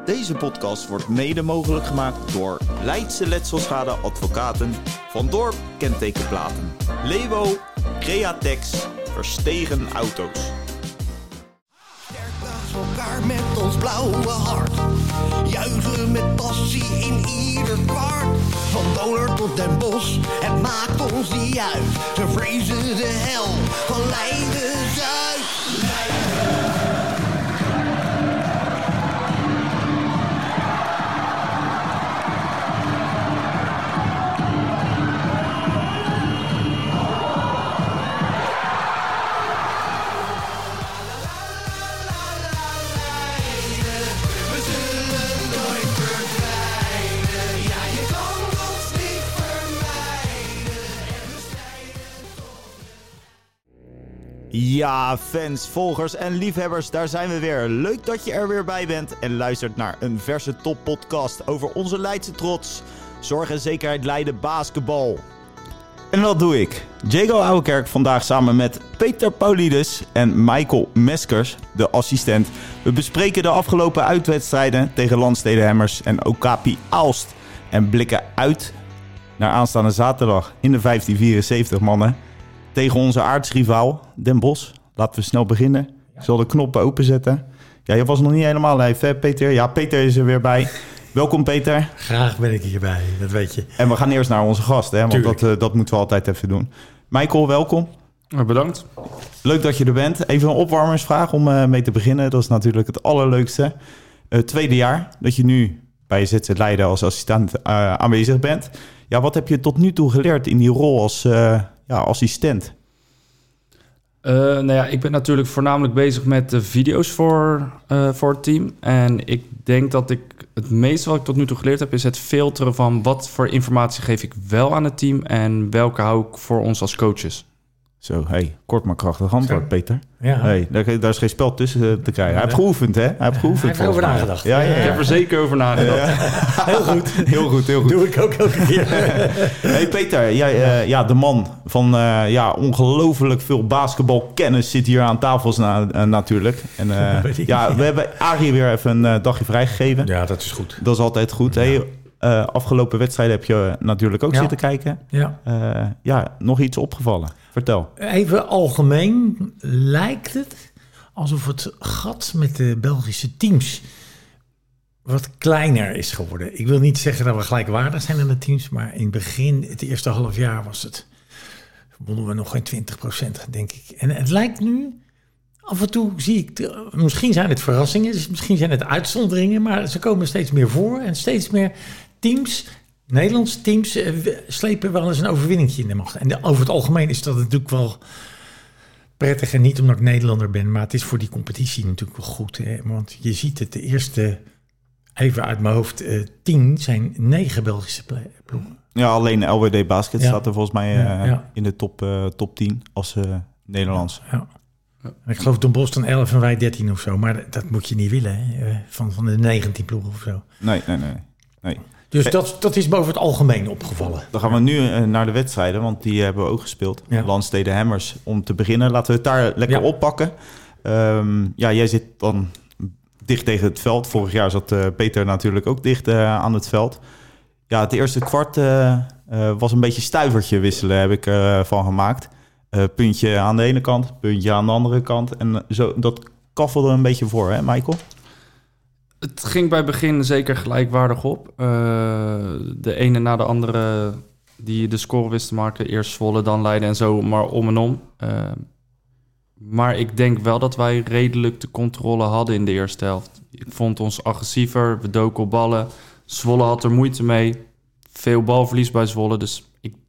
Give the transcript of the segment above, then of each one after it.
Deze podcast wordt mede mogelijk gemaakt door Leidse Letselschade Advocaten, Van Dorp Kentekenplaten, Lewo, Createx, Verstegen Auto's. Elkaar met ons blauwe hart, juichen met passie in ieder kwart. Van Doler tot Den Bosch, het maakt ons niet uit. Ze vrezen de hel van Leiden-Zuid. Ja, fans, volgers en liefhebbers, daar zijn we weer. Leuk dat je er weer bij bent en luistert naar een verse toppodcast over onze Leidse trots. Zorg en zekerheid Leiden basketbal. En dat doe ik, Jago Ouwekerk, vandaag samen met Peter Paulides en Michael Meskers, de assistent. We bespreken de afgelopen uitwedstrijden tegen Landstede Hammers en Okapi Aalst. En blikken uit naar aanstaande zaterdag in de 1574 mannen. Tegen onze aartsrivaal Den Bosch. Laten we snel beginnen. Ik zal de knoppen openzetten. Ja, je was nog niet helemaal live, hè, Peter? Ja, Peter is er weer bij. Welkom, Peter. Graag ben ik hierbij, dat weet je. En we gaan eerst naar onze gast, hè? Want dat moeten we altijd even doen. Michael, welkom. Bedankt. Leuk dat je er bent. Even een opwarmersvraag om mee te beginnen. Dat is natuurlijk het allerleukste. Tweede jaar dat je nu bij ZZ Leiden als assistent aanwezig bent. Ja, wat heb je tot nu toe geleerd in die rol als assistent? Ik ben natuurlijk voornamelijk bezig met de video's voor het team. En ik denk dat het meeste wat ik tot nu toe geleerd heb, is het filteren van wat voor informatie geef ik wel aan het team en welke hou ik voor ons als coaches. Zo, kort maar krachtig antwoord, Peter. Ja. Daar is geen spel tussen te krijgen. Hij heeft geoefend, hè? Hij heeft erover nagedacht. Ja. Ik heb er zeker over nagedacht. Ja. Heel goed. Doe ik ook elke keer. Hey Peter, de man van ongelooflijk veel basketbalkennis zit hier aan tafel natuurlijk. En we hebben Arie weer even een dagje vrijgegeven. Ja, dat is goed. Dat is altijd goed. Afgelopen wedstrijden heb je natuurlijk ook zitten kijken. Ja. Nog iets opgevallen? Vertel. Even algemeen lijkt het alsof het gat met de Belgische teams wat kleiner is geworden. Ik wil niet zeggen dat we gelijkwaardig zijn aan de teams, maar in het begin, het eerste half jaar wonnen we nog geen 20%, denk ik. En het lijkt nu, af en toe zie ik, misschien zijn het verrassingen, misschien zijn het uitzonderingen, maar ze komen steeds meer voor en steeds meer teams, Nederlandse teams, slepen wel eens een overwinningje in de macht. En over het algemeen is dat natuurlijk wel prettig. En niet omdat ik Nederlander ben, maar het is voor die competitie natuurlijk wel goed. Hè? Want je ziet het, de eerste, even uit mijn hoofd, 10 zijn 9 Belgische ploegen. Ja, alleen LWD Basket staat er volgens mij in de top 10 als Nederlands. Ja. Ik geloof Den Bosch dan 11 en wij 13 of zo. Maar dat moet je niet willen, hè? Van de 19 ploegen of zo. Nee. Dus dat is boven het algemeen opgevallen. Dan gaan we nu naar de wedstrijden, want die hebben we ook gespeeld. Ja. Landstede Hammers, om te beginnen. Laten we het daar lekker oppakken. Jij zit dan dicht tegen het veld. Vorig jaar zat Peter natuurlijk ook dicht aan het veld. Ja, het eerste kwart was een beetje stuivertje wisselen, heb ik van gemaakt. Puntje aan de ene kant, puntje aan de andere kant. En zo, dat kaffelde een beetje voor, hè Michael? Het ging bij het begin zeker gelijkwaardig op. De ene na de andere die de score wist te maken. Eerst Zwolle, dan Leiden en zo, maar om en om. Maar ik denk wel dat wij redelijk de controle hadden in de eerste helft. Ik vond ons agressiever, we doken op ballen. Zwolle had er moeite mee. Veel balverlies bij Zwolle, dus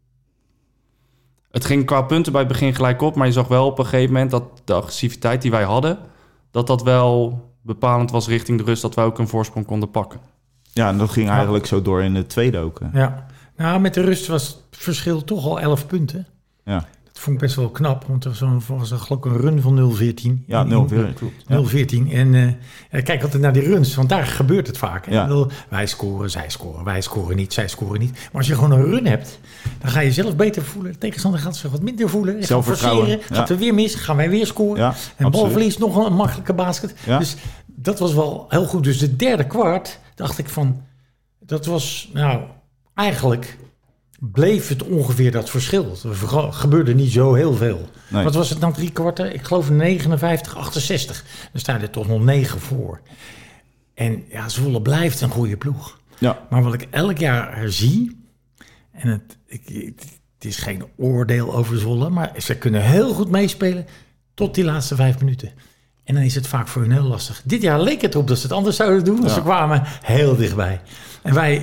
het ging qua punten bij het begin gelijk op. Maar je zag wel op een gegeven moment dat de agressiviteit die wij hadden, dat wel bepalend was richting de rust, dat wij ook een voorsprong konden pakken. Ja, en dat ging eigenlijk zo door in de tweede ook. Ja, nou met de rust was het verschil toch al 11 punten. Ja. Dat vond ik best wel knap, want er was geloof ik een run van 0-14. Ja, 0-14, klopt. 0-14. En kijk altijd naar die runs, want daar gebeurt het vaak. Ja. Wij scoren, zij scoren, wij scoren niet, zij scoren niet. Maar als je gewoon een run hebt, dan ga je zelf beter voelen. De tegenstander gaat zich wat minder voelen. Zelfvertrouwen. Gaat er weer mis, gaan wij weer scoren. Ja, en balverlies nog een makkelijke basket. Ja. Dus dat was wel heel goed. Dus de derde kwart dacht ik van... Dat was, eigenlijk bleef het ongeveer dat verschil. Er gebeurde niet zo heel veel. Nee. Wat was het nou 3 kwarten? Ik geloof 59-68. Dan sta je er toch nog 9 voor. En Zwolle blijft een goede ploeg. Ja. Maar wat ik elk jaar zie... En het is geen oordeel over Zwolle... maar ze kunnen heel goed meespelen tot die laatste 5 minuten. En dan is het vaak voor hun heel lastig. Dit jaar leek het erop dat ze het anders zouden doen... want ze kwamen heel dichtbij. En wij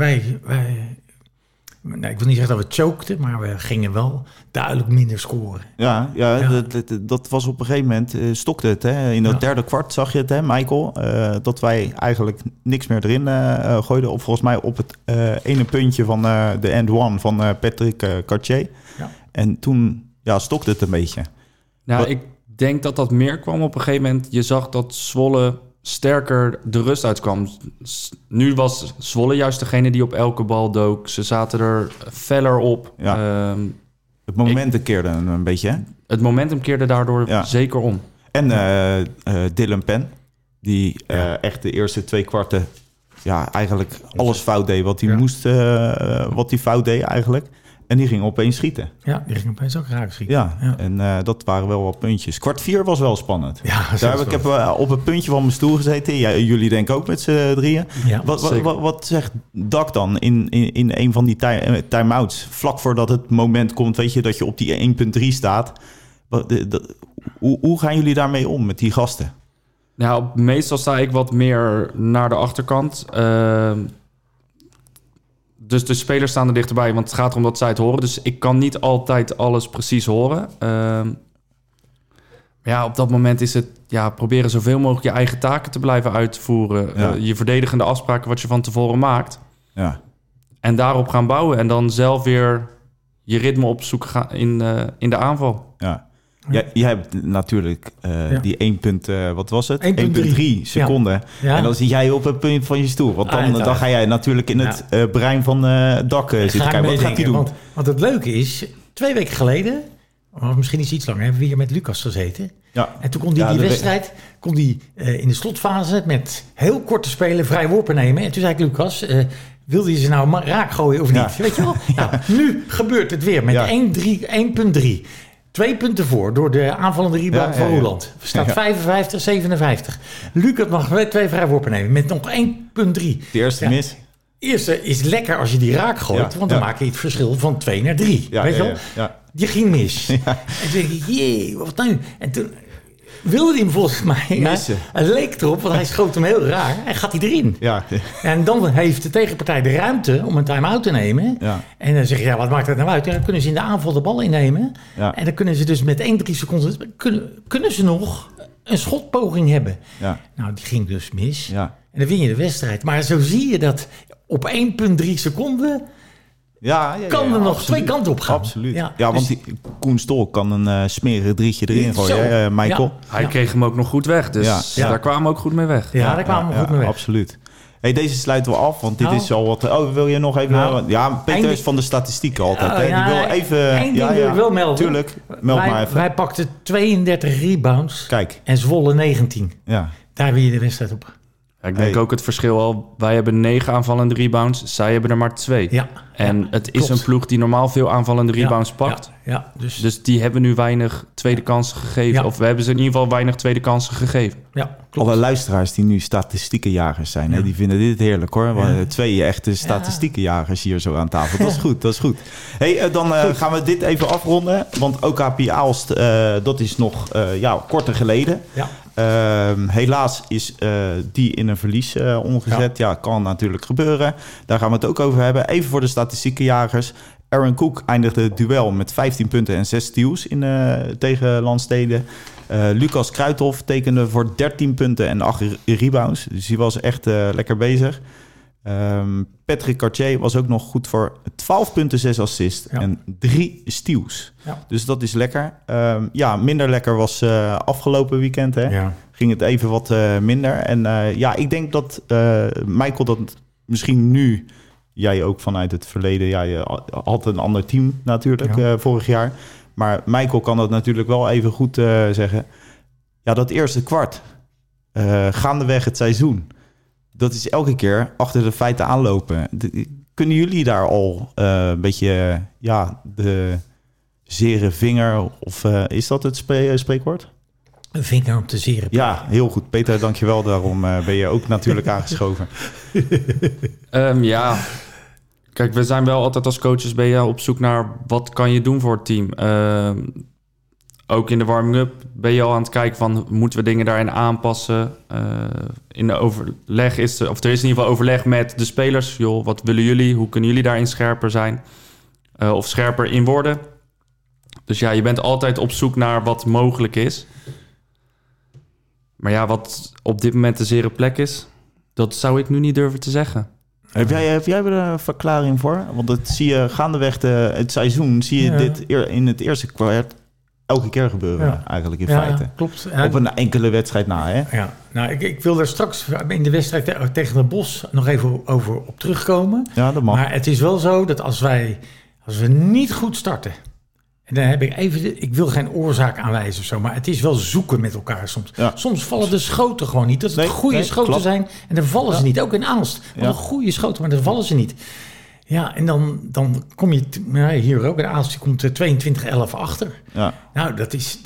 ik wil niet zeggen dat we chokten... maar we gingen wel duidelijk minder scoren. Ja. Dat was op een gegeven moment, stokte het. Hè? In het derde kwart zag je het, hè, Michael. Dat wij eigenlijk niks meer erin gooiden. Of volgens mij op het ene puntje van de end one van Patrick Cartier. Ja. En toen stokte het een beetje. Nou, ik denk dat meer kwam op een gegeven moment. Je zag dat Zwolle sterker de rust uitkwam. Nu was Zwolle juist degene die op elke bal dook. Ze zaten er feller op. Ja. Het momentum keerde een beetje, hè? Het momentum keerde daardoor zeker om. En Dylan Penn, die echt de eerste 2 kwarten... eigenlijk alles fout deed wat hij moest... wat hij fout deed eigenlijk. En die ging opeens schieten. Ja, die ging opeens ook raak schieten. Ja. En dat waren wel wat puntjes. Kwart 4 was wel spannend. Ja, ik heb op het puntje van mijn stoel gezeten. Ja, jullie denken ook met z'n drieën. Ja, wat zegt Dak dan in een van die time-outs? Vlak voordat het moment komt, weet je, dat je op die 1.3 staat. Hoe gaan jullie daarmee om met die gasten? Nou, meestal sta ik wat meer naar de achterkant. Dus de spelers staan er dichterbij, want het gaat erom dat zij het horen. Dus ik kan niet altijd alles precies horen. Op dat moment is het proberen zoveel mogelijk je eigen taken te blijven uitvoeren. Ja. Je verdedigende afspraken wat je van tevoren maakt. Ja. En daarop gaan bouwen. En dan zelf weer je ritme opzoeken gaan in de aanval. Ja. Jij hebt natuurlijk die 1 wat was het? 1,3 seconden. Ja. En dan zit jij op het punt van je stoel. Want dan ga jij natuurlijk in het brein van Dak zitten kijken. Wat gaat hij doen? Want het leuke is, 2 weken geleden, of misschien iets langer, hebben we hier met Lucas gezeten. Ja. En toen kon hij die wedstrijd in de slotfase met heel korte spelen vrij worpen nemen. En toen zei ik, Lucas... wilde je ze nou raak gooien of niet? Ja. Weet je wel? Nou, nu gebeurt het weer met 1,3. 2 punten voor door de aanvallende rebound van Roeland. Staat 55-57. Lucas mag 2 vrijworpen nemen met nog 1,3. De eerste mis. Eerste is lekker als je die raak gooit, want dan maak je het verschil van 2 naar 3. Weet je wel? Ja. Die ging mis. Ja. En toen denk ik, jee, wat nu? En toen wilde hij hem volgens mij missen. Het leek erop, want hij schoot hem heel raar. En gaat hij erin. Ja. En dan heeft de tegenpartij de ruimte om een time-out te nemen. Ja. En dan zeg je, wat maakt dat nou uit? En dan kunnen ze in de aanval de bal innemen. Ja. En dan kunnen ze dus met 1-3 seconden... Kunnen ze nog een schotpoging hebben. Ja. Nou, die ging dus mis. Ja. En dan win je de wedstrijd. Maar zo zie je dat op 1,3 seconden... kan er nog absoluut. 2 kanten op gaan. Absoluut. Ja, want Koen Stol kan een smerig drietje erin gooien, Michael. Ja. Hij kreeg hem ook nog goed weg. Dus daar kwamen we ook goed mee weg. Ja, daar kwamen we goed mee weg. Absoluut. Hey, deze sluiten we af, want dit is al wat... Oh, wil je nog even... Peter is van de statistieken altijd. Die wil even... Eén ding wil ik wel melden. Tuurlijk, meld maar even. Wij pakten 32 rebounds. Kijk. En Zwolle 19. Ja. Daar win je de wedstrijd op. Ja, ik denk ook het verschil al. Wij hebben 9 aanvallende rebounds. Zij hebben er maar 2. Ja, en het is een ploeg die normaal veel aanvallende rebounds pakt. Ja, dus die hebben nu weinig tweede kansen gegeven. Ja. Of we hebben ze in ieder geval weinig tweede kansen gegeven. Ja, klopt. Alle luisteraars die nu statistiekenjagers zijn, hè, die vinden dit heerlijk hoor. Ja. 2 echte statistiekenjagers hier zo aan tafel. Dat is goed, dat is goed. Hey, dan gaan we dit even afronden. Want OKP Aalst, dat is nog korter geleden. Ja. Helaas is die in een verlies omgezet. Ja, kan natuurlijk gebeuren. Daar gaan we het ook over hebben. Even voor de statistiekenjagers. Aaron Cook eindigde het duel met 15 punten en 6 steals tegen Landstede. Lucas Kruithof tekende voor 13 punten en 8 rebounds. Dus die was echt lekker bezig. Patrick Cartier was ook nog goed voor 12 punten, 6 assists en 3 steals. Ja. Dus dat is lekker. Minder lekker was afgelopen weekend. Hè? Ja. Ging het even wat minder. En ik denk dat Michael dat misschien nu... Jij ook vanuit het verleden. Ja, je had een ander team natuurlijk vorig jaar. Maar Michael kan dat natuurlijk wel even goed zeggen. Ja, dat eerste kwart. gaandeweg het seizoen. Dat is elke keer achter de feiten aanlopen. Kunnen jullie daar al een beetje de zere vinger... of is dat het spreekwoord? Een vinger op de zere plek. Ja, heel goed. Peter, dankjewel. Daarom ben je ook natuurlijk aangeschoven. Kijk, we zijn wel altijd als coaches ben je op zoek naar... wat kan je doen voor het team? Ook in de warming-up ben je al aan het kijken van... moeten we dingen daarin aanpassen? In de overleg er is in ieder geval overleg met de spelers. Joh, wat willen jullie? Hoe kunnen jullie daarin scherper zijn? Of scherper in worden? Dus ja, je bent altijd op zoek naar wat mogelijk is. Maar ja, wat op dit moment de zere plek is... dat zou ik nu niet durven te zeggen. Heb jij er een verklaring voor? Want dat zie je gaandeweg het seizoen... zie je dit in het eerste kwart elke keer gebeuren, eigenlijk in feite. Klopt. Op een enkele wedstrijd na, hè? Ja, nou, ik wil daar straks in de wedstrijd tegen het Bos nog even over op terugkomen. Ja, dat mag. Maar het is wel zo dat als we niet goed starten... en dan heb ik ik wil geen oorzaak aanwijzen of zo... maar het is wel zoeken met elkaar soms. Ja. Soms vallen de schoten gewoon niet. Dat het goede schoten klopt. zijn en dan vallen ze niet. Ook in Aalst. Een goede schoten, maar dan vallen ze niet. Ja, en dan kom je... hier ook in Aalst, je komt 22-11 achter. Ja. Nou,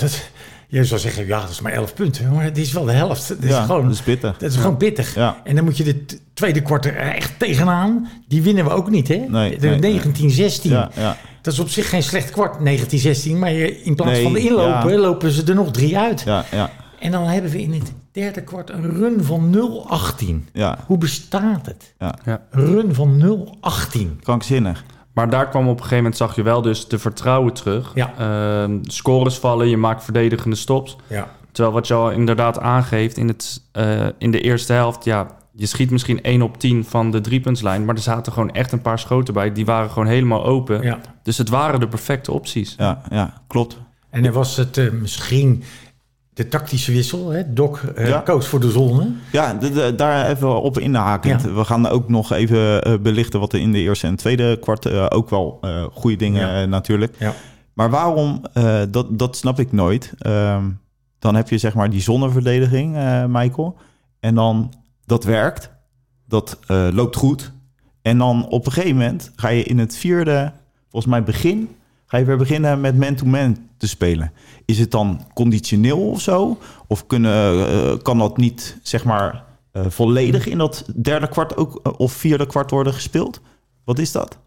je zou zeggen, dat is maar 11 punten. Maar het is wel de helft. Dat is pittig. Dat is gewoon pittig. Ja. En dan moet je de tweede kwart er echt tegenaan. Die winnen we ook niet, hè? Nee, 19-16. Ja. Dat is op zich geen slecht kwart, 19-16. Maar in plaats van de inlopen, lopen ze er nog 3 uit. Ja. En dan hebben we in het derde kwart een run van 0-18. Ja. Hoe bestaat het? Ja. Run van 0-18. Krankzinnig. Maar daar kwam op een gegeven moment, zag je wel dus de vertrouwen terug. Ja. Scores vallen, je maakt verdedigende stops. Ja. Terwijl wat je al inderdaad aangeeft in de eerste helft... je schiet misschien 1 op 10 van de 3-puntslijn... maar er zaten gewoon echt een paar schoten bij. Die waren gewoon helemaal open. Ja. Dus het waren de perfecte opties. Ja, klopt. En dan was het misschien... de tactische wissel, hè? Doc koos voor de zone. Ja, daar even op inhakend. Ja. We gaan ook nog even belichten wat er in de eerste en tweede kwart... ook wel goede dingen natuurlijk. Ja. Maar waarom, dat snap ik nooit. Dan heb je zeg maar die zonneverdediging, Michael. En dan, dat werkt. Dat loopt goed. En dan op een gegeven moment ga je in het vierde, volgens mij ga je weer beginnen met man-to-man te spelen. Is het dan conditioneel of zo? Of kan dat niet, zeg maar, volledig in dat derde kwart ook of vierde kwart worden gespeeld? Wat is dat?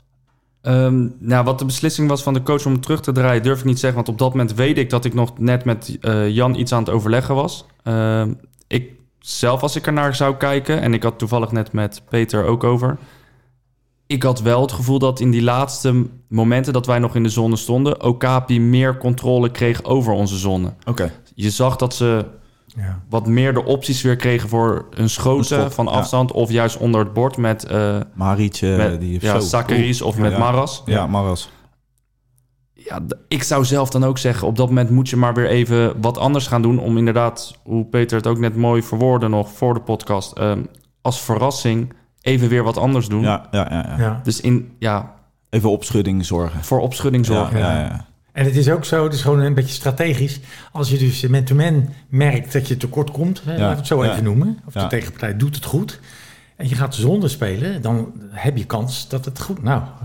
Wat de beslissing was van de coach om terug te draaien, durf ik niet zeggen. Want op dat moment weet ik dat ik nog net met Jan iets aan het overleggen was. Ik zelf, als ik ernaar zou kijken, en ik had toevallig net met Peter ook over... Ik had wel het gevoel dat in die laatste momenten dat wij nog in de zone stonden... Okapi meer controle kreeg over onze zone. Okay. Je zag dat ze wat meer de opties weer kregen voor een schoten van afstand... of juist onder het bord met... Marietje, die Zakaris of met Maras. Ja, Maras. Ja, ik zou zelf dan ook zeggen... op dat moment moet je maar weer even wat anders gaan doen... om inderdaad, hoe Peter het ook net mooi verwoordde nog voor de podcast... als verrassing... even weer wat anders doen. Ja. Dus even opschudding zorgen. Voor opschudding zorgen. Ja. En het is ook zo, het is gewoon een beetje strategisch. Als je dus man-to-man merkt dat je tekort komt, laten we het zo even noemen. Of de tegenpartij doet het goed. En je gaat zone spelen, dan heb je kans dat het goed... 0-18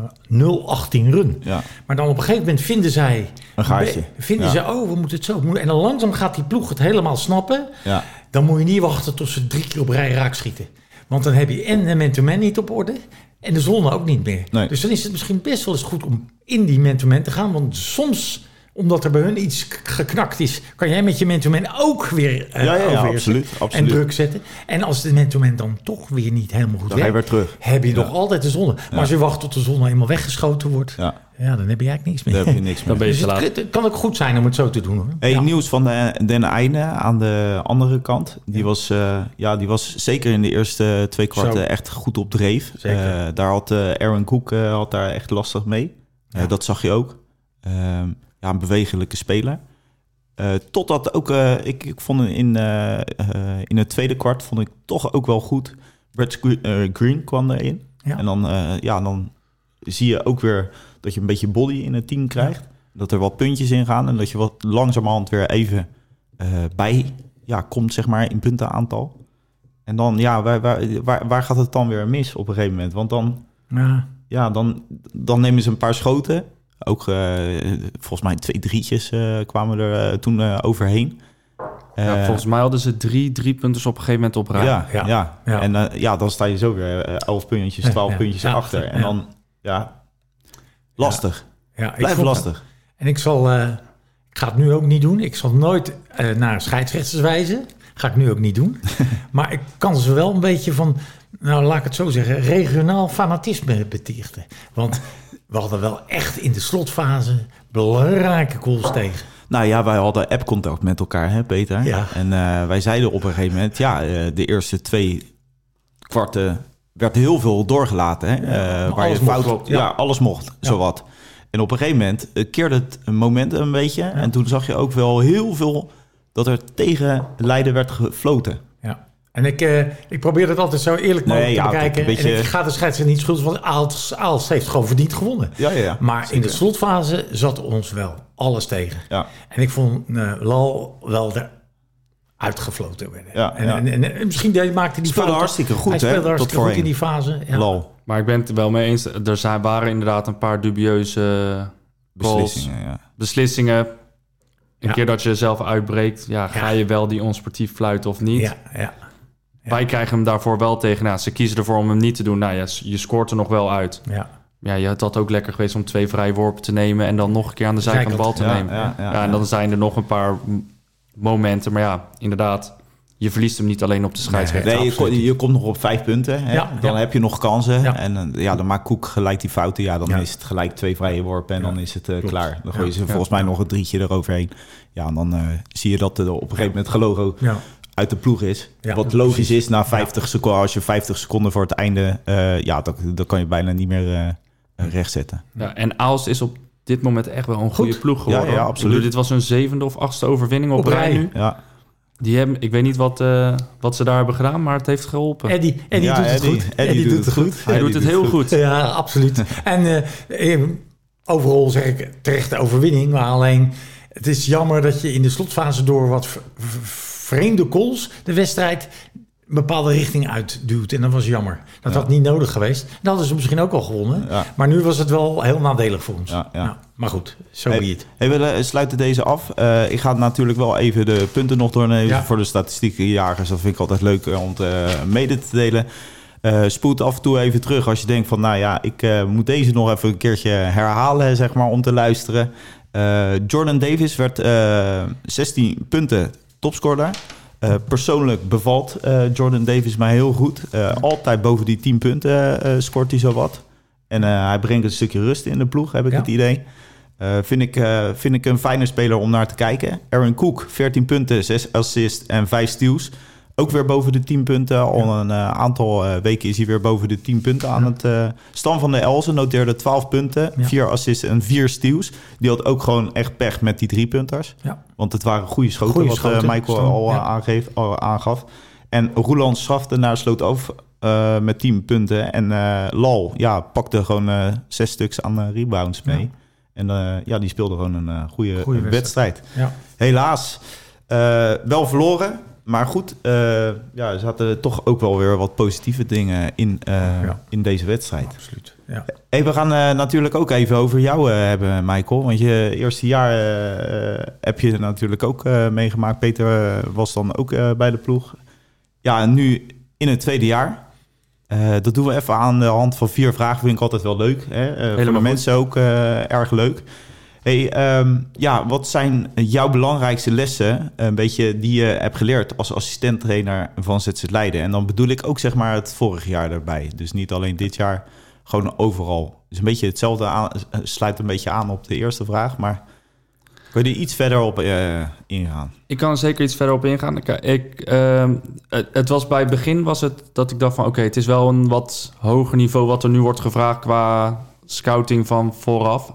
run. Ja. Maar dan op een gegeven moment vinden zij... een gaatje. We moeten het zo... En dan langzaam gaat die ploeg het helemaal snappen. Ja. Dan moet je niet wachten tot ze 3 keer op rij raak schieten. Want dan heb je en de man-to-man niet op orde... en de zone ook niet meer. Nee. Dus dan is het misschien best wel eens goed om in die man-to-man te gaan. Want soms, omdat er bij hun iets geknakt is... kan jij met je man-to-man ook weer absoluut. En druk zetten. En als de man-to-man dan toch weer niet helemaal goed dan werkt... ga je weer terug. Heb je nog altijd de zone. Maar als je wacht tot de zone eenmaal weggeschoten wordt... dan heb je eigenlijk niks meer. Dan heb je niks meer. Dan ben je te laat. Het kan ook goed zijn om het zo te doen. Hoor. Nieuws van Den Einde aan de andere kant. Die was zeker in de eerste 2 kwarten echt goed op dreef. Daar had Aaron Cook daar echt lastig mee. Dat zag je ook. Een bewegelijke speler. Totdat ook, ik vond in het tweede kwart vond ik toch ook wel goed. Brett Green kwam erin. Ja. En dan zie je ook weer dat je een beetje body in het team krijgt. Ja. Dat er wat puntjes in gaan en dat je wat langzamerhand weer even bij komt, zeg maar, in puntenaantal. En dan, waar gaat het dan weer mis op een gegeven moment? Want dan, dan nemen ze een paar schoten. Ook volgens mij 2-3'tjes kwamen er toen overheen. Volgens mij hadden ze 3 punters op een gegeven moment op rij. Ja. En dan sta je zo weer 11 puntjes, 12 puntjes achter. En dan, lastig. Blijft lastig. En ik ga het nu ook niet doen. Ik zal nooit naar scheidsrechters wijzen. Ga ik nu ook niet doen. Maar ik kan ze wel een beetje van, laat ik het zo zeggen, regionaal fanatisme betichten. Want we hadden wel echt in de slotfase belangrijke goals tegen. Nou ja, wij hadden app-contact met elkaar, hè, Peter? Ja. En wij zeiden op een gegeven moment, de eerste 2 kwarten werd heel veel doorgelaten. Hè? Waar je fout, alles mocht, zowat. En op een gegeven moment keerde het momentum een beetje. Ja. En toen zag je ook wel heel veel dat er tegen Leiden werd gefloten. Ja. En ik probeer het altijd zo eerlijk mogelijk te bekijken. Beetje... En ik ga de scheidsrechter niet schuldig, want Aalst heeft gewoon verdiend gewonnen. Ja, maar zeker. In de slotfase zat ons wel alles tegen. Ja. En ik vond Lal wel uitgefloten werden. Ja, en misschien maakte die fout hartstikke goed. Hij speelde hartstikke goed in die fase. Ja. Lal. Maar ik ben het wel mee eens. Er waren inderdaad een paar dubieuze beslissingen. Een keer dat je jezelf uitbreekt, ga je wel die onsportief fluiten of niet? Ja. Wij krijgen hem daarvoor wel tegen. Ze kiezen ervoor om hem niet te doen. Je scoort er nog wel uit. Ja, je had dat ook lekker geweest om 2 vrije worpen te nemen en dan nog een keer aan de zijkant de bal te nemen. En dan zijn er nog een paar momenten. Maar inderdaad, je verliest hem niet alleen op de scheidsrechter. Nee, je komt nog op 5 punten. Hè? Dan heb je nog kansen. Ja. En dan maakt Koek gelijk die fouten. Dan is het gelijk 2 vrije worpen en dan is het klaar. Dan gooi je ze volgens mij nog een 3'tje eroverheen. Ja, en dan zie je dat er op een gegeven moment Gelogo uit de ploeg is. Wat logisch is na 50 seconden. Als je 50 seconden voor het einde... dan kan je bijna niet meer rechtzetten. Ja, en Aalst is op dit moment echt wel een goede ploeg geworden. Ja, absoluut. Dit was hun 7e of 8e overwinning op rij nu. Ja. Die hebben, ik weet niet wat ze daar hebben gedaan, maar het heeft geholpen. Eddie doet het goed. Eddie doet het goed. Hij doet het heel goed. Ja, absoluut. En overal zeg ik terecht de overwinning, maar alleen het is jammer dat je in de slotfase door wat vreemde calls de wedstrijd een bepaalde richting uitduwt. En dat was jammer. Dat had niet nodig geweest. Dan hadden ze misschien ook al gewonnen. Ja. Maar nu was het wel heel nadelig voor ons. Ja. Maar goed, zo be it. We sluiten deze af. Ik ga natuurlijk wel even de punten nog doornemen voor de statistiekenjagers. Dat vind ik altijd leuk om mede te delen. Spoed af en toe even terug als je denkt van... ik moet deze nog even een keertje herhalen, zeg maar, om te luisteren. Jordan Davis werd 16 punten topscorer. Persoonlijk bevalt Jordan Davis mij heel goed. Altijd boven die 10 punten scoort hij zowat. En hij brengt een stukje rust in de ploeg, heb ik het idee. Vind ik een fijne speler om naar te kijken. Aaron Cook, 14 punten, 6 assists en 5 steals. Ook weer boven de 10 punten. Al een aantal weken is hij weer boven de 10 punten aan het... Stan van der Elzen noteerde 12 punten, 4 assists en 4 steals. Die had ook gewoon echt pech met die 3-punters. Ja. Want het waren goede schoten, wat Michael al aangaf. En Roland Schaftenaar sloot af met 10 punten. En Lal pakte gewoon 6 stuks aan rebounds mee. Ja. En die speelde gewoon een goede wedstrijd. Ja. Helaas wel verloren... Maar goed, er zaten toch ook wel weer wat positieve dingen in deze wedstrijd. Absoluut. Ja. Hey, we gaan natuurlijk ook even over jou hebben, Michael. Want je eerste jaar heb je natuurlijk ook meegemaakt. Peter was dan ook bij de ploeg. Ja, en nu in het tweede jaar. Dat doen we even aan de hand van 4 vragen. Vind ik altijd wel leuk. Hè? Voor de mensen ook erg leuk. Hey, wat zijn jouw belangrijkste lessen een beetje die je hebt geleerd als assistenttrainer van ZZ Leiden? En dan bedoel ik ook zeg maar het vorig jaar erbij. Dus niet alleen dit jaar, gewoon overal. Dus een beetje hetzelfde sluit een beetje aan op de eerste vraag, maar kun je er iets verder op ingaan? Ik kan er zeker iets verder op ingaan. Het was bij het begin dat ik dacht van oké, het is wel een wat hoger niveau wat er nu wordt gevraagd qua scouting van vooraf.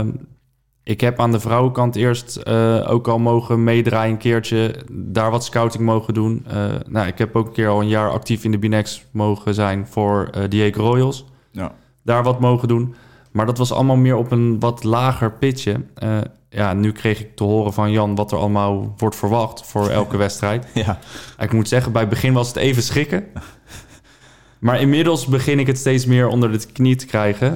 Ik heb aan de vrouwenkant eerst ook al mogen meedraaien een keertje. Daar wat scouting mogen doen. Ik heb ook een keer al een jaar actief in de Binex mogen zijn voor Diego Royals. Ja. Daar wat mogen doen. Maar dat was allemaal meer op een wat lager pitje. Nu kreeg ik te horen van Jan wat er allemaal wordt verwacht voor elke wedstrijd. Ja. Ik moet zeggen, bij het begin was het even schrikken. Maar inmiddels begin ik het steeds meer onder de knie te krijgen.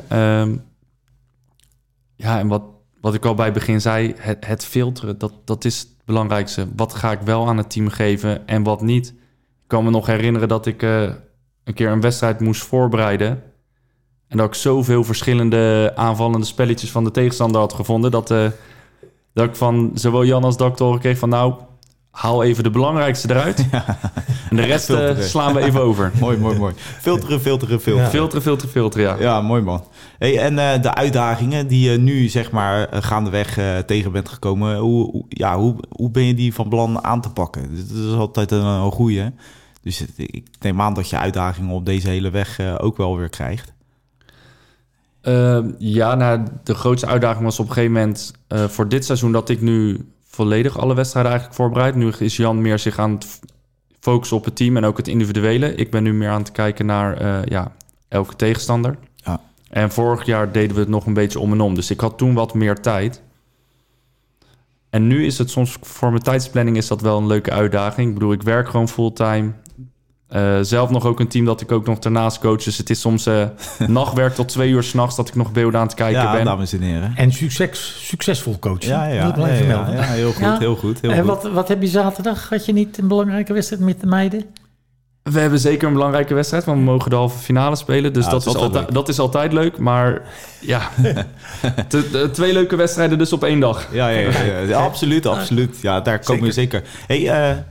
En wat ik al bij het begin zei, het filteren, dat is het belangrijkste. Wat ga ik wel aan het team geven en wat niet? Ik kan me nog herinneren dat ik een keer een wedstrijd moest voorbereiden. En dat ik zoveel verschillende aanvallende spelletjes van de tegenstander had gevonden. Dat ik van zowel Jan als Dak te horen kreeg van nou, haal even de belangrijkste eruit. Ja. En de rest slaan we even over. Mooi. Filteren. Ja. Filteren, ja. Ja, mooi man. Hey, en de uitdagingen die je nu zeg maar gaandeweg tegen bent gekomen. Hoe ben je die van plan aan te pakken? Dat is altijd een goeie. Dus ik neem aan dat je uitdagingen op deze hele weg ook wel weer krijgt. De grootste uitdaging was op een gegeven moment voor dit seizoen dat ik nu volledig alle wedstrijden eigenlijk voorbereid. Nu is Jan meer zich aan het focussen op het team en ook het individuele. Ik ben nu meer aan het kijken naar elke tegenstander. Ja. En vorig jaar deden we het nog een beetje om en om. Dus ik had toen wat meer tijd. En nu is het soms voor mijn tijdsplanning is dat wel een leuke uitdaging. Ik bedoel, ik werk gewoon fulltime. Zelf nog ook een team dat ik ook nog daarnaast coach. Dus het is soms nachtwerk tot 2 uur 's nachts dat ik nog beelden aan het kijken ben. Ja, dames en heren. En succesvol coachen. Ja, heel goed. En wat heb je zaterdag? Had je niet een belangrijke wedstrijd met de meiden? We hebben zeker een belangrijke wedstrijd, want we mogen de halve finale spelen. Dus dat is altijd leuk. Maar ja, 2 leuke wedstrijden dus op 1 dag. Ja, absoluut. Ja, daar komen we zeker. Hey,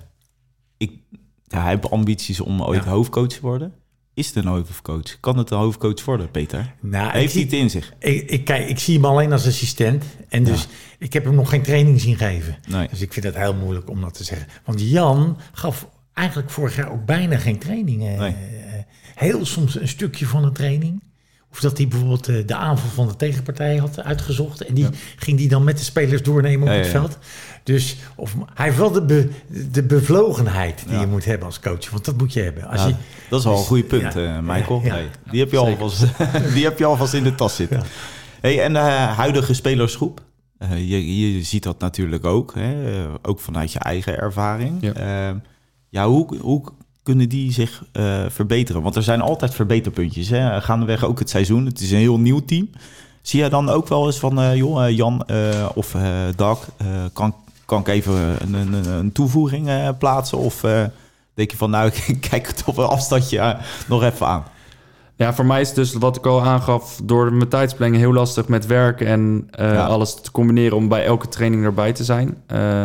hij heeft ambities om ooit hoofdcoach te worden. Is het een hoofdcoach? Kan het een hoofdcoach worden, Peter? Heeft hij het in zich? Ik zie hem alleen als assistent. En dus ik heb hem nog geen training zien geven. Nee. Dus ik vind het heel moeilijk om dat te zeggen. Want Jan gaf eigenlijk vorig jaar ook bijna geen training. Heel soms een stukje van een training. Of dat hij bijvoorbeeld de aanval van de tegenpartij had uitgezocht. En die ging die dan met de spelers doornemen op het veld. Dus hij heeft wel de bevlogenheid die je moet hebben als coach. Want dat moet je hebben. Dat is wel een goede punt, Michael. Ja. Hey, die heb je alvast in de tas zitten. Ja. Hey, en de huidige spelersgroep. Je ziet dat natuurlijk ook. Hè? Ook vanuit je eigen ervaring. Ja. Hoe kunnen die zich verbeteren? Want er zijn altijd verbeterpuntjes. Hè? Gaandeweg ook het seizoen. Het is een heel nieuw team. Zie jij dan ook wel eens van... Jan of Dak... Kan ik even een toevoeging plaatsen? Of denk je van, nou, ik kijk het op een afstandje nog even aan? Ja, voor mij is dus wat ik al aangaf... door mijn tijdsplanning heel lastig met werk... en alles te combineren om bij elke training erbij te zijn.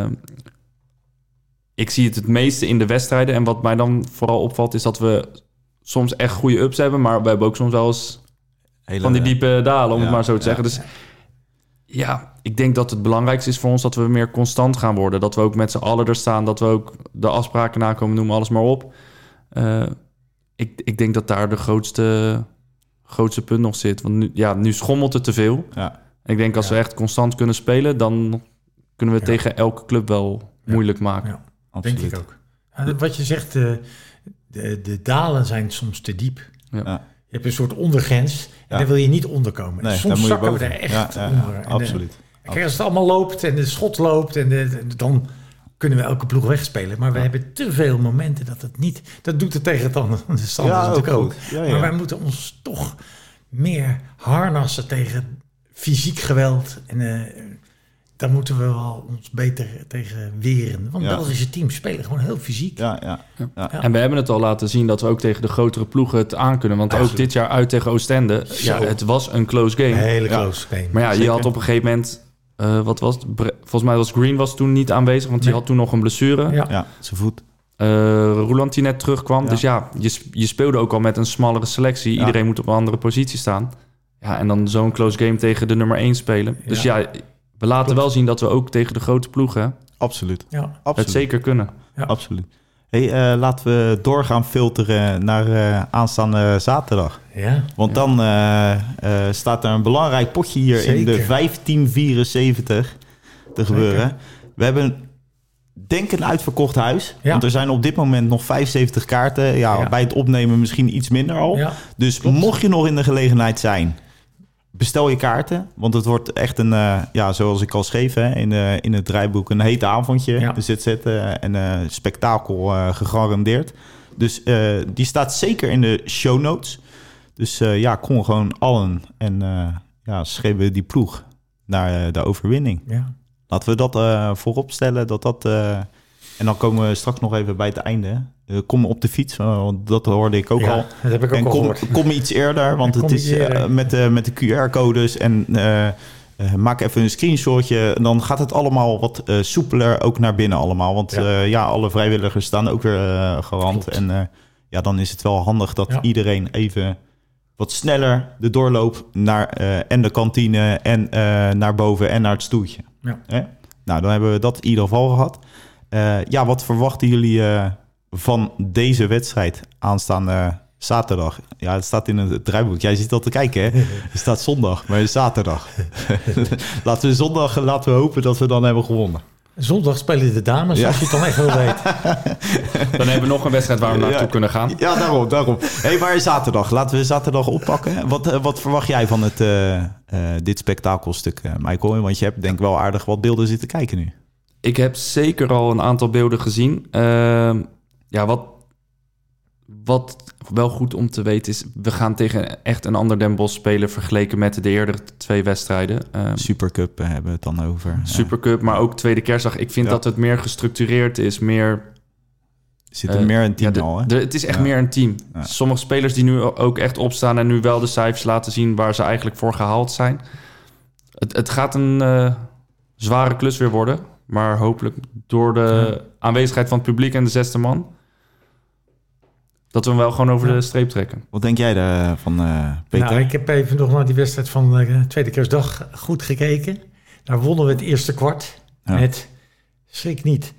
Ik zie het meeste in de wedstrijden. En wat mij dan vooral opvalt... is dat we soms echt goede ups hebben... maar we hebben ook soms wel eens van die diepe dalen... om het maar zo te zeggen. Dus ja, ik denk dat het belangrijkste is voor ons... dat we meer constant gaan worden. Dat we ook met z'n allen er staan. Dat we ook de afspraken nakomen, noem alles maar op. Ik denk dat daar de grootste punt nog zit. Want nu schommelt het te veel. Ja. Ik denk als we echt constant kunnen spelen... dan kunnen we tegen elke club wel moeilijk maken. Ja, absoluut. Denk ik ook. Wat je zegt, de dalen zijn soms te diep. Ja. Je hebt een soort ondergrens en daar wil je niet onderkomen. Nee, soms zakken we er echt onder. Absoluut. Kijk, als het allemaal loopt en de schot loopt... dan kunnen we elke ploeg wegspelen. Maar we hebben te veel momenten dat het niet... Dat doet het tegen de stand natuurlijk ook. Maar wij moeten ons toch meer harnassen tegen fysiek geweld. En daar moeten we wel ons beter tegen weren. Want Belgische teams spelen gewoon heel fysiek. Ja. En we hebben het al laten zien dat we ook tegen de grotere ploegen het aankunnen. Want ook dit jaar uit tegen Oostende, het was een close game. Een hele close game. Maar je had op een gegeven moment... wat was het? Volgens mij was Green toen niet aanwezig, want die had toen nog een blessure. Ja, zijn voet. Roland die net terugkwam. Ja. Dus je speelde ook al met een smallere selectie. Ja. Iedereen moet op een andere positie staan. Ja, en dan zo'n close game tegen de nummer 1 spelen. Dus we laten wel zien dat we ook tegen de grote ploegen... Absoluut. Het zeker kunnen. Ja. Absoluut. Hey, laten we doorgaan filteren naar aanstaande zaterdag. Ja. Want dan staat er een belangrijk potje hier in de 1574 te gebeuren. We hebben denk een uitverkocht huis. Ja. Want er zijn op dit moment nog 75 kaarten. Bij het opnemen misschien iets minder al. Ja. Dus mocht je nog in de gelegenheid zijn... bestel je kaarten, want het wordt echt een, zoals ik al schreef hè, in het draaiboek, een hete avondje. Ja. De ZZ en spektakel gegarandeerd. Dus die staat zeker in de show notes. Dus kom gewoon allen en schreeuwen die ploeg naar de overwinning. Ja. Laten we dat voorop stellen. En dan komen we straks nog even bij het einde. Kom op de fiets, want dat hoorde ik ook al. Dat heb ik ook en al gehoord. kom iets eerder, want het is met de QR-codes. En maak even een screenshotje. En dan gaat het allemaal wat soepeler ook naar binnen allemaal. Want alle vrijwilligers staan ook weer garant. Klopt. En dan is het wel handig dat iedereen even wat sneller de doorloop naar en de kantine en naar boven en naar het stoeltje. Ja. Nou, dan hebben we dat in ieder geval gehad. Wat verwachten jullie van deze wedstrijd aanstaande zaterdag? Ja, het staat in het draaiboek. Jij zit al te kijken, hè? Er staat zondag, maar het is zaterdag. Laten we hopen dat we dan hebben gewonnen. Zondag spelen de dames, als je het dan echt wel weet. Dan hebben we nog een wedstrijd waar we naartoe kunnen gaan. Ja, daarom. Waar is zaterdag? Laten we zaterdag oppakken. Wat verwacht jij van dit spektakelstuk, Michael? Want je hebt denk ik wel aardig wat beelden zitten kijken nu. Ik heb zeker al een aantal beelden gezien. Wat wel goed om te weten is, we gaan tegen echt een ander Den Bosch spelen vergeleken met de eerdere 2 wedstrijden. Supercup hebben we het dan over. Supercup, maar ook tweede kerstdag. Ik vind dat het meer gestructureerd is, meer... Zit er meer een team al, hè? Het is echt meer een team. Ja. Sommige spelers die nu ook echt opstaan en nu wel de cijfers laten zien waar ze eigenlijk voor gehaald zijn. Het gaat een zware klus weer worden, maar hopelijk door de aanwezigheid van het publiek en de 6e man, dat we hem wel gewoon over de streep trekken. Wat denk jij daarvan, Peter? Nou, ik heb even nog naar die wedstrijd van de tweede kerstdag goed gekeken. Daar wonnen we het eerste kwart met, schrik niet,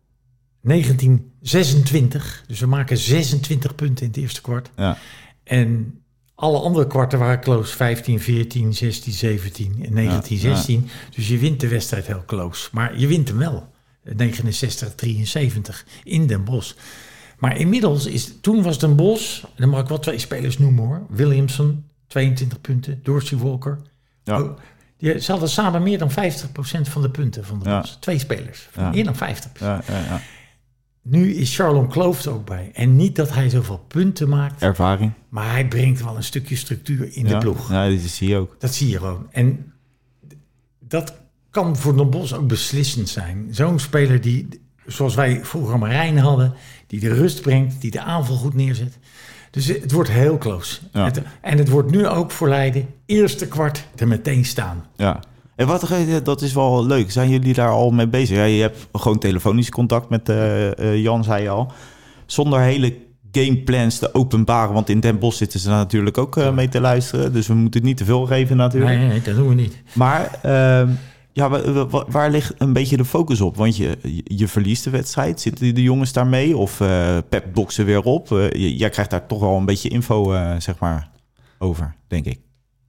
1926. Dus we maken 26 punten in het eerste kwart. Ja. En alle andere kwarten waren close. 15, 14, 16, 17 en 19, 16. Dus je wint de wedstrijd heel close. Maar je wint hem wel. 69, 73 in Den Bosch. Maar inmiddels toen was Den Bosch, en dan mag ik wel 2 spelers noemen hoor. Williamson, 22 punten. Dorsey Walker. Ja. Ze hadden samen meer dan 50% van de punten van Den Bosch. 2 spelers. Meer dan 50%. Ja. Nu is Charlon Kloof er ook bij. En niet dat hij zoveel punten maakt. Ervaring. Maar hij brengt wel een stukje structuur in de ploeg. Ja, dat zie je ook. Dat zie je gewoon. En dat kan voor Den Bosch ook beslissend zijn. Zo'n speler die, zoals wij vroeger Marijn hadden, die de rust brengt, die de aanval goed neerzet. Dus het wordt heel close. Ja. En het wordt nu ook voor Leiden eerste kwart er meteen staan. Ja. En dat is wel leuk. Zijn jullie daar al mee bezig? Ja, je hebt gewoon telefonisch contact met Jan, zei je al. Zonder hele gameplans te openbaren. Want in Den Bosch zitten ze natuurlijk ook mee te luisteren. Dus we moeten het niet te veel geven natuurlijk. Nee, dat doen we niet. Maar waar ligt een beetje de focus op? Want je verliest de wedstrijd. Zitten de jongens daarmee? Of Pep boksen weer op? Jij krijgt daar toch wel een beetje info over, denk ik.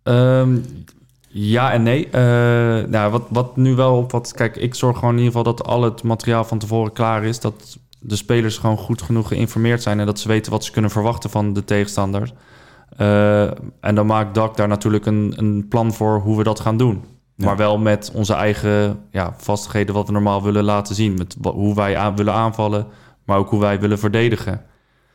Ja en nee. Wat nu wel op kijk, ik zorg gewoon in ieder geval dat al het materiaal van tevoren klaar is. Dat de spelers gewoon goed genoeg geïnformeerd zijn en dat ze weten wat ze kunnen verwachten van de tegenstander. En dan maakt Dak daar natuurlijk een plan voor hoe we dat gaan doen. Ja. Maar wel met onze eigen vastigheden wat we normaal willen laten zien. Met hoe wij willen aanvallen, maar ook hoe wij willen verdedigen.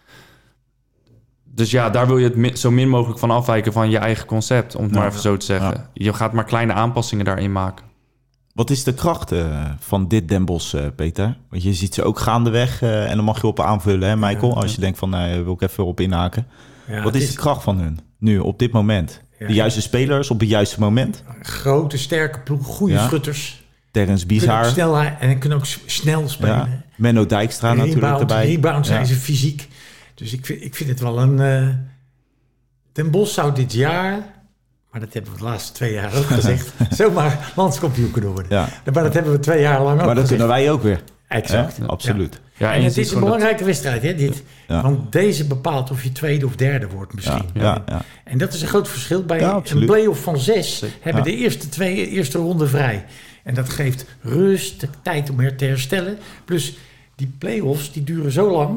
Dus daar wil je het zo min mogelijk van afwijken van je eigen concept, om het maar even zo te zeggen. Ja. Je gaat maar kleine aanpassingen daarin maken. Wat is de kracht van dit Den Bosch, Peter? Want je ziet ze ook gaandeweg en dan mag je op aanvullen, hè, Michael? Als je denkt van, wil ik even op inhaken. Ja, wat is de kracht van hun nu, op dit moment? De juiste spelers op het juiste moment? Grote, sterke ploeg, goede schutters. Terrence Bizar. Snelheid en kunnen ook snel spelen. Ja. Menno Dijkstra natuurlijk erbij. Rebound zijn ze fysiek. Dus ik vind het wel een... Den Bosch zou dit jaar, maar dat hebben we de laatste 2 jaar ook gezegd, zomaar landskampioen kunnen worden. Ja. Maar dat hebben we 2 jaar lang ook Maar dat gezegd. kunnen wij ook weer. Exact. Ja, absoluut. Ja, en het is een belangrijke wedstrijd, hè, dit. Ja. Want deze bepaalt of je tweede of derde wordt misschien. Ja. En dat is een groot verschil. Bij een play-off van 6 hebben de eerste ronde vrij. En dat geeft rust, tijd om te herstellen. Plus die play-offs die duren zo lang.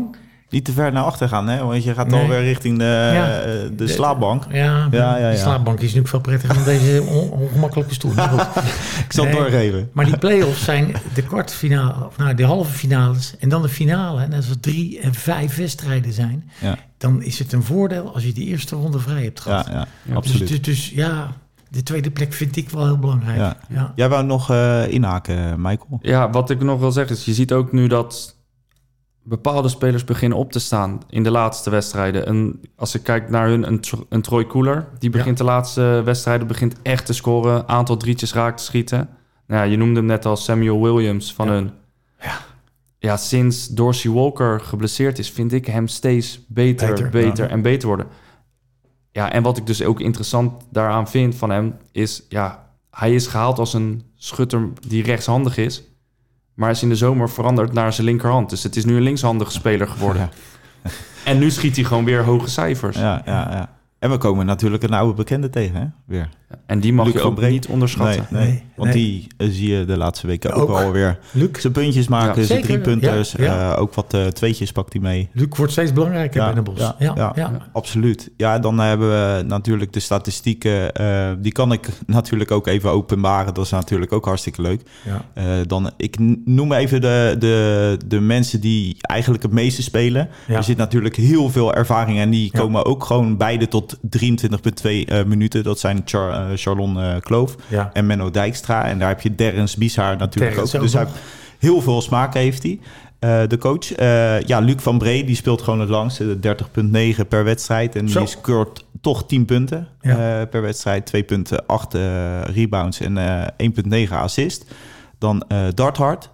Niet te ver naar achter gaan, hè? Want je gaat Nee. alweer richting de slaapbank. Ja, Ja. de slaapbank is nu veel prettiger dan deze ongemakkelijke stoel. Maar goed. Ik zal het doorgeven. Maar die play-offs zijn de kwartfinale, of de halve finales en dan de finale. En als er 3 en 5 wedstrijden zijn, Ja, dan is het een voordeel als je die eerste ronde vrij hebt gehad. ja, absoluut. Dus de tweede plek vind ik wel heel belangrijk. Ja. Ja. Jij wou nog inhaken, Michael? Ja, wat ik nog wil zeggen is, je ziet ook nu dat bepaalde spelers beginnen op te staan in de laatste wedstrijden. En als ik kijk naar hun, een Troy Koeler, die begint de laatste wedstrijden begint echt te scoren, aantal drietjes raak te schieten. Nou ja, je noemde hem net al Samuel Williams van hun. Ja, sinds Dorsey Walker geblesseerd is, vind ik hem steeds beter en beter worden. Ja, en wat ik dus ook interessant daaraan vind van hem is, hij is gehaald als een schutter die rechtshandig is, maar is in de zomer veranderd naar zijn linkerhand. Dus het is nu een linkshandige speler geworden. Ja. En nu schiet hij gewoon weer hoge cijfers. Ja. En we komen natuurlijk een oude bekende tegen, hè? Weer. En die mag Luc je van ook Bree. niet onderschatten. Nee. Want die zie je de laatste weken ook wel weer Luc. zijn puntjes maken, zijn zeker. 3-punters. Ja. Ook wat tweetjes pakt hij mee. Luc wordt steeds belangrijker bij Den Bosch. Ja. Absoluut. Ja, dan hebben we natuurlijk de statistieken. Die kan ik natuurlijk ook even openbaren. Dat is natuurlijk ook hartstikke leuk. Ja. Ik noem even de mensen die eigenlijk het meeste spelen. Ja. Er zit natuurlijk heel veel ervaring en die komen ook gewoon beide tot 23,2 minuten. Dat zijn Charlon Kloof en Menno Dijkstra. En daar heb je Derrens Bieshaar natuurlijk ook. Dus hij heeft heel veel smaak heeft hij. De coach. Luc van Bree, die speelt gewoon het langste. 30,9 per wedstrijd. En die scoort toch 10 punten per wedstrijd. 2,8 rebounds en 1,9 assist. Dan Darthard.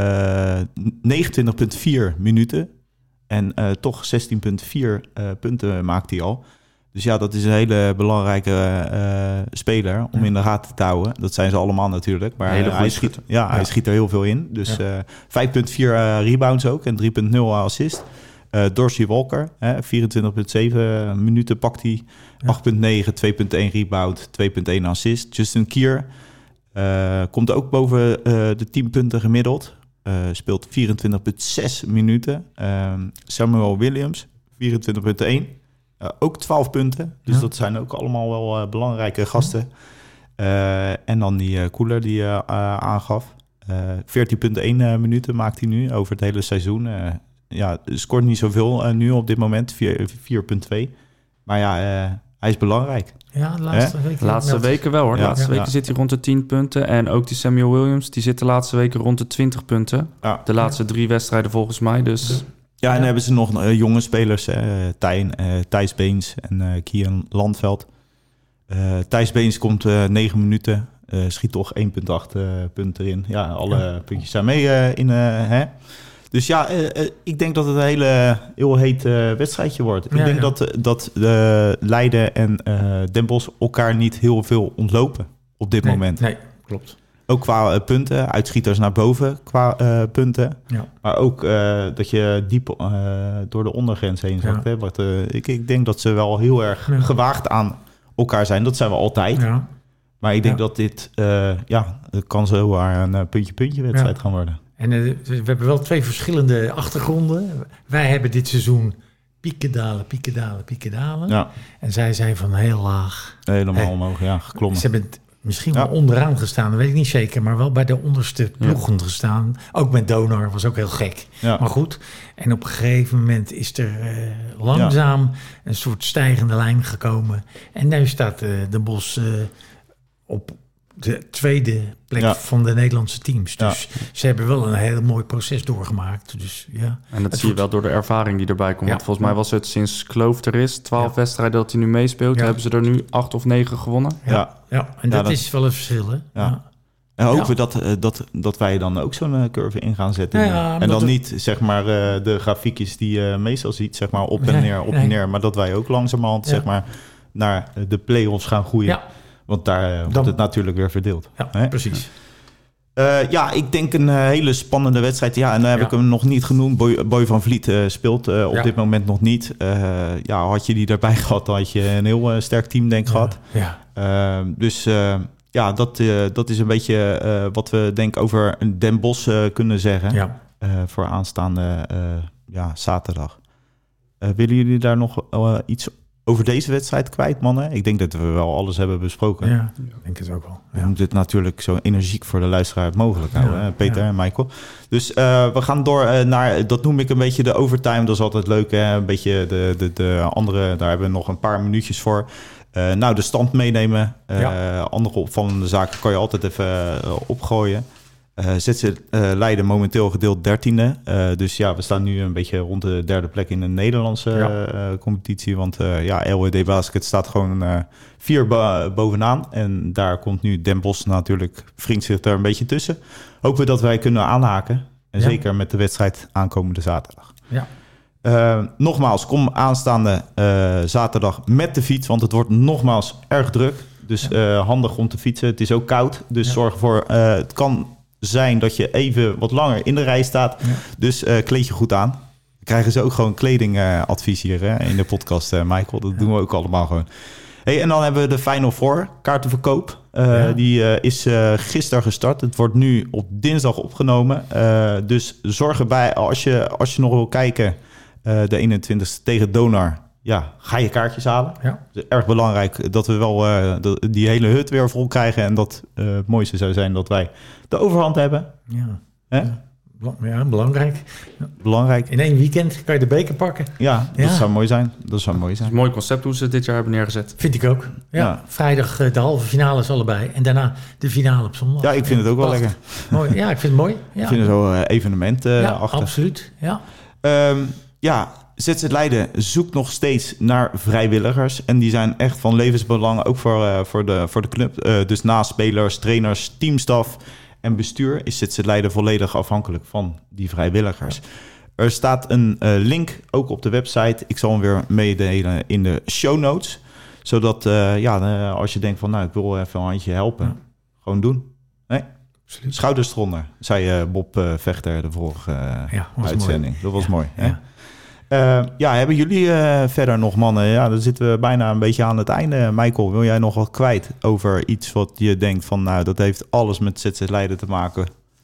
29,4 minuten. En toch 16,4 punten maakt hij al. Dus ja, dat is een hele belangrijke speler om in de gaten te houden. Dat zijn ze allemaal natuurlijk. Maar hij schiet er heel veel in. Dus 5,4 rebounds ook en 3,0 assist. Dorsey Walker, 24,7 minuten pakt hij. 8,9, 2,1 rebound, 2,1 assist. Justin Kier komt ook boven de 10 punten gemiddeld. Speelt 24,6 minuten. Samuel Williams, 24,1. Ook 12 punten. Dus dat zijn ook allemaal wel belangrijke gasten. En dan die Koeler die je aangaf. 14,1 minuten maakt hij nu over het hele seizoen. Scoort niet zoveel nu op dit moment. 4,2. Maar hij is belangrijk. Ja, de laatste weken wel hoor. De laatste weken zit hij rond de 10 punten. En ook die Samuel Williams, die zit de laatste weken rond de 20 punten. Ja. De laatste 3 wedstrijden volgens mij. Dus... Ja, en dan hebben ze nog jonge spelers. Thijs Beens en Kian Landveld. Thijs Beens komt 9 minuten. Schiet toch 1,8 punten erin. Ja, alle puntjes zijn mee in. Dus ik denk dat het een heel heet wedstrijdje wordt. Ik denk dat Leiden en Den Bosch elkaar niet heel veel ontlopen op dit moment. Nee, klopt. Ook qua punten, uitschieters naar boven qua punten. Ja. Maar ook dat je diep door de ondergrens heen zakt. Hè? Ik denk dat ze wel heel erg gewaagd aan elkaar zijn. Dat zijn we altijd. Ja. Maar ik denk dat dit het kan zomaar een puntje-puntje wedstrijd gaan worden. En we hebben wel 2 verschillende achtergronden. Wij hebben dit seizoen pieken dalen. Ja. En zij zijn van heel laag. Helemaal omhoog, geklommen. Ze hebben misschien wel onderaan gestaan, dat weet ik niet zeker, maar wel bij de onderste ploegen gestaan. Ook met Donar, was ook heel gek. Ja. Maar goed, en op een gegeven moment is er langzaam een soort stijgende lijn gekomen. En nu staat Den Bosch op de tweede plek van de Nederlandse teams. Dus ze hebben wel een heel mooi proces doorgemaakt. Dus, en dat zie je wel door de ervaring die erbij komt. Want volgens mij was het sinds Kloof er is 12 wedstrijden dat hij nu meespeelt. Hebben ze er nu 8 of 9 gewonnen. En dat is wel een verschil. Hè? Ja. En hopen we dat wij dan ook zo'n curve in gaan zetten. En dan niet zeg maar de grafiekjes die je meestal ziet, zeg maar op en neer. Maar dat wij ook langzamerhand zeg maar naar de play-offs gaan groeien. Ja. Want daar wordt het natuurlijk weer verdeeld. Ja, precies. Ik denk een hele spannende wedstrijd. Ja, en dan heb ik hem nog niet genoemd. Boy van Vliet speelt op dit moment nog niet. Had je die erbij gehad, dan had je een heel sterk team denk ik gehad. Ja. Dat is een beetje wat we denk over Den Bosch kunnen zeggen. Ja. Voor aanstaande zaterdag. Willen jullie daar nog iets over deze wedstrijd kwijt, mannen? Ik denk dat we wel alles hebben besproken. Ja, ik denk het ook wel. We moeten het natuurlijk zo energiek voor de luisteraar mogelijk houden, hè, Peter en Michael. Dus we gaan door naar, dat noem ik een beetje de overtime. Dat is altijd leuk, hè? Een beetje de andere, daar hebben we nog een paar minuutjes voor. De stand meenemen. Andere opvallende zaken kan je altijd even opgooien. ZZ Leiden momenteel gedeeld 13e. Dus ja, we staan nu een beetje rond de derde plek in de Nederlandse competitie. Want LWD Basket staat gewoon 4 bovenaan. En daar komt nu Den Bosch natuurlijk, wringt zich er een beetje tussen. Hopen we dat wij kunnen aanhaken. En zeker met de wedstrijd aankomende zaterdag. Ja. Nogmaals, kom aanstaande zaterdag met de fiets. Want het wordt nogmaals erg druk. Dus handig om te fietsen. Het is ook koud. Dus zorg ervoor, het kan zijn dat je even wat langer in de rij staat. Ja. Dus kleed je goed aan. Krijgen ze ook gewoon kledingadvies hier in de podcast, Michael. Dat doen we ook allemaal gewoon. Hey, en dan hebben we de Final Four, kaartenverkoop. Die is gisteren gestart. Het wordt nu op dinsdag opgenomen. Dus zorg erbij, als je nog wil kijken, de 21ste tegen Donar. Ja, ga je kaartjes halen. Ja. Het is erg belangrijk dat we wel die hele hut weer vol krijgen. En dat het mooiste zou zijn dat wij de overhand hebben. Ja, belangrijk. Belangrijk. In 1 weekend kan je de beker pakken. Ja, dat zou mooi zijn. Dat zou mooi zijn. Het is een mooi concept hoe ze het dit jaar hebben neergezet. Vind ik ook. Ja. Vrijdag de halve finales allebei. En daarna de finale op zondag. Ja, ik vind het ook wel lekker. Mooi. Ja, ik vind het mooi. Ja. Ik vind het zo evenement achter. Absoluut. Ja. ZZ Leiden zoekt nog steeds naar vrijwilligers. En die zijn echt van levensbelang, ook voor de club. Dus naast spelers, trainers, teamstaf en bestuur is ZZ Leiden volledig afhankelijk van die vrijwilligers. Er staat een link ook op de website. Ik zal hem weer meedelen in de show notes. Zodat als je denkt van ik wil even een handje helpen. Gewoon doen. Nee? Absoluut. Schouders eronder, zei Bob Vechter de vorige uitzending. Mooi. Dat was mooi. Hebben jullie verder nog, mannen? Ja, dan zitten we bijna een beetje aan het einde. Michael, wil jij nog wat kwijt over iets wat je denkt van... dat heeft alles met ZZ Leiden te maken?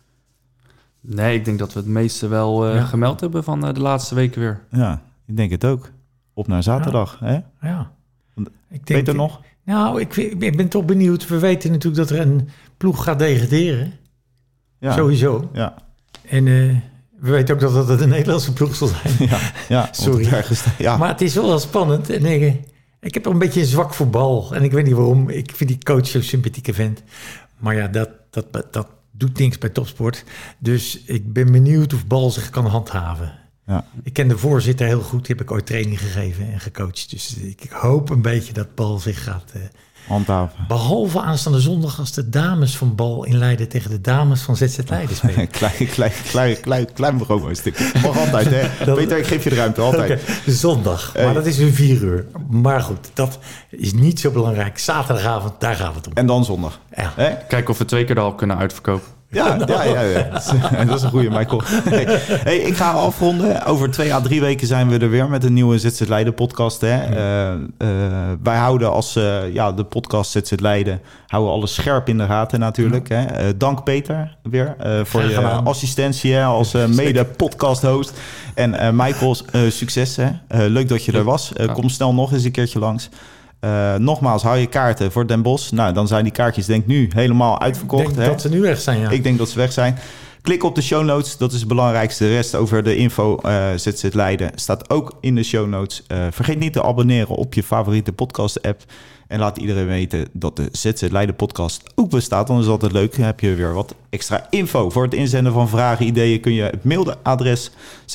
Nee, ik denk dat we het meeste wel gemeld hebben van de laatste weken weer. Ja, ik denk het ook. Op naar zaterdag, hè? Ja. Weet er nog? Nou, ik ben toch benieuwd. We weten natuurlijk dat er een ploeg gaat degraderen. Ja. Sowieso. Ja. En... we weten ook dat het een Nederlandse ploeg zal zijn. Ja, sorry. Maar het is wel spannend. En ik heb een beetje een zwak voor bal. En ik weet niet waarom. Ik vind die coach zo'n sympathieke vent. Maar ja, dat doet niks bij topsport. Dus ik ben benieuwd of bal zich kan handhaven. Ja. Ik ken de voorzitter heel goed. Die heb ik ooit training gegeven en gecoacht. Dus ik hoop een beetje dat bal zich gaat... handhaven. Behalve aanstaande zondag als de dames van Bal in Leiden tegen de dames van ZZ Leiden spelen. klein promo-stuk. Mag altijd, hè? Peter, ik geef je de ruimte, altijd. Okay. Zondag, maar dat is weer 4 uur. Maar goed, dat is niet zo belangrijk. Zaterdagavond, daar gaat het om. En dan zondag. Ja. Kijken of we 2 keer de hal kunnen uitverkopen. Ja. Dat is een goede, Michael. Hey, ik ga afronden. Over 2 à 3 weken zijn we er weer met een nieuwe ZZ Leiden podcast. Hè. Wij houden als de podcast ZZ Leiden houden alles scherp in de gaten natuurlijk. Hè. Dank Peter weer voor je assistentie als mede podcast host. En Michael, succes. Hè. Leuk dat je er was. Kom snel nog eens een keertje langs. Nogmaals, hou je kaarten voor Den Bosch. Nou, dan zijn die kaartjes denk ik nu helemaal uitverkocht. Ik denk dat ze nu weg zijn, ja. Ik denk dat ze weg zijn. Klik op de show notes, dat is het belangrijkste. De rest over de info ZZ Leiden staat ook in de show notes. Vergeet niet te abonneren op je favoriete podcast-app. En laat iedereen weten dat de ZZ Leiden podcast ook bestaat. Dan is dat altijd leuk. Dan heb je weer wat extra info. Voor het inzenden van vragen, ideeën kun je het mailadres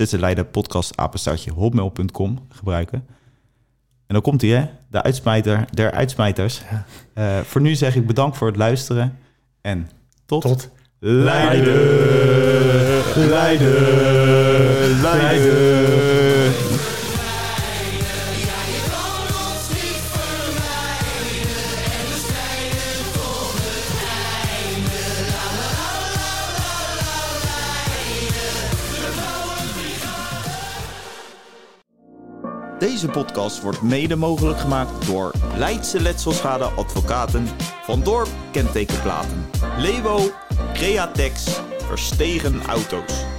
zzleidenpodcast@hotmail.com gebruiken. En dan komt hij, hè? De uitsmijter der uitsmijters. Ja. Voor nu zeg ik bedankt voor het luisteren. En tot Leiden. Leiden. Leiden. Deze podcast wordt mede mogelijk gemaakt door Leidse Letselschade Advocaten, Van Dorp Kentekenplaten, Lewo, Createx, Verstegen Auto's.